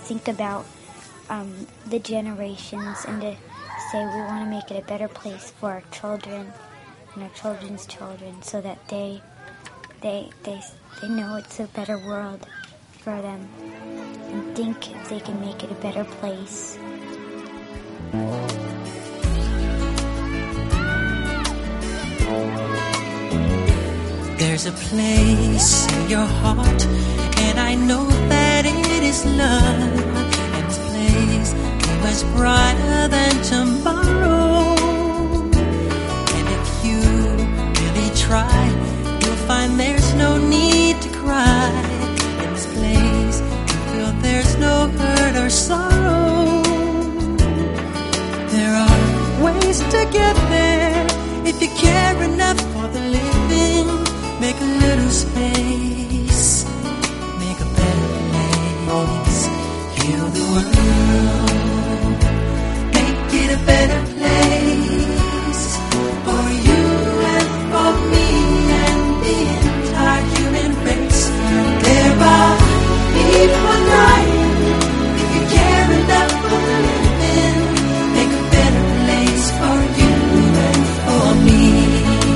think about the generations and to say we want to make it a better place for our children and our children's children, so that they know it's a better world for them and think if they can make it a better place. There's a place in your heart, and I know that it is love. And this place is much brighter than tomorrow. And if you really try, you'll find there's no need to cry. In this place, you feel there's no hurt or sorrow. There are ways to get there if you care enough for the living. Make a little space, make a better place. Heal the world, make it a better place for you and for me and the entire human race. There are people dying. If you care enough for the living, make a better place for you and for me.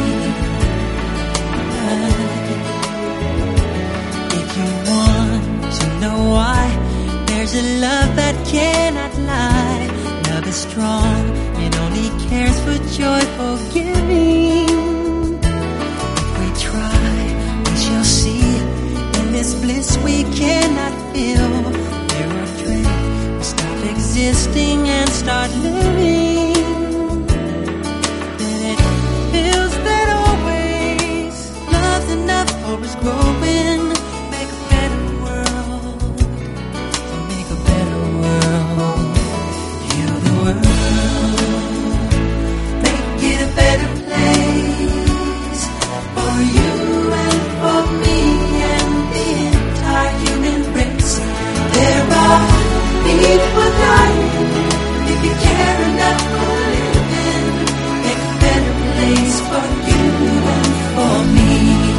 There's a love that cannot lie. Love is strong, it only cares for joyful giving. If we try, we shall see. In this bliss we cannot feel. Fear or dread will stop existing and start living. Then it feels that always love's enough or is growing. Make a better world. Make a better world. Heal the world. Make it a better place for you and for me and the entire human race. There are people dying. If you care enough for living, make a better place for you and for me.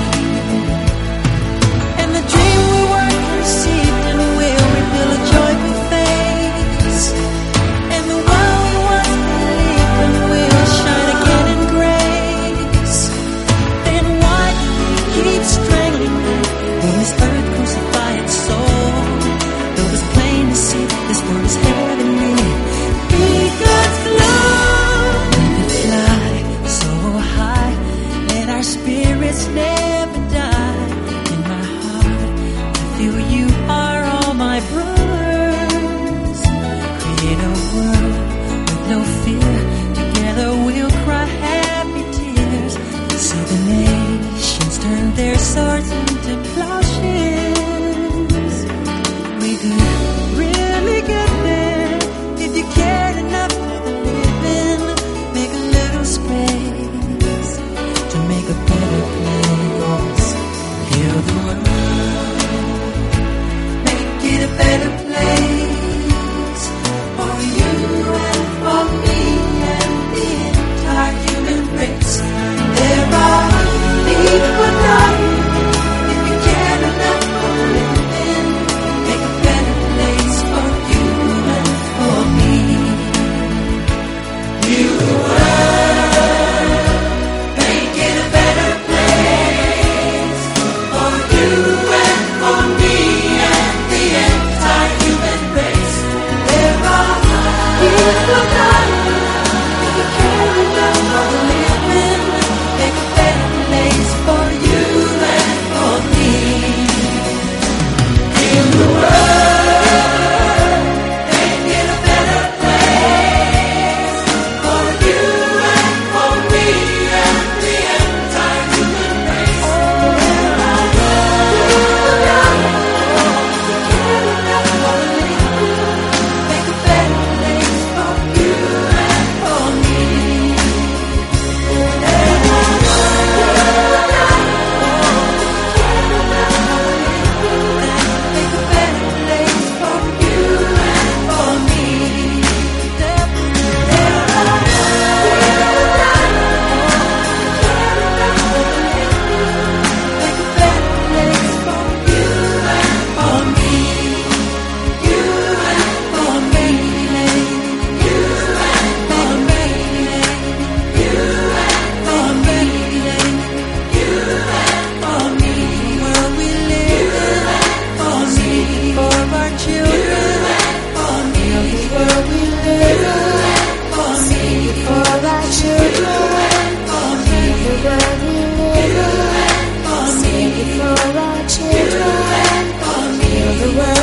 And the dream we work for receiving will reveal a joyful face. And the world we once believed in will shine again in grace. Then why do we keep strangling it when this earth crucifies its soul? Though it's plain to see this world is heavenly. Be God's love. Let it fly so high. Let our spirits never die. In my heart, I feel you are all my brothers. Create a world with no fear. Together we'll cry happy tears. See the nations turn their swords into plowshares. We could really get there if you cared enough for the living. Make a little space to make a better place. Heal the world, make it a better place for you and for me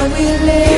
we live.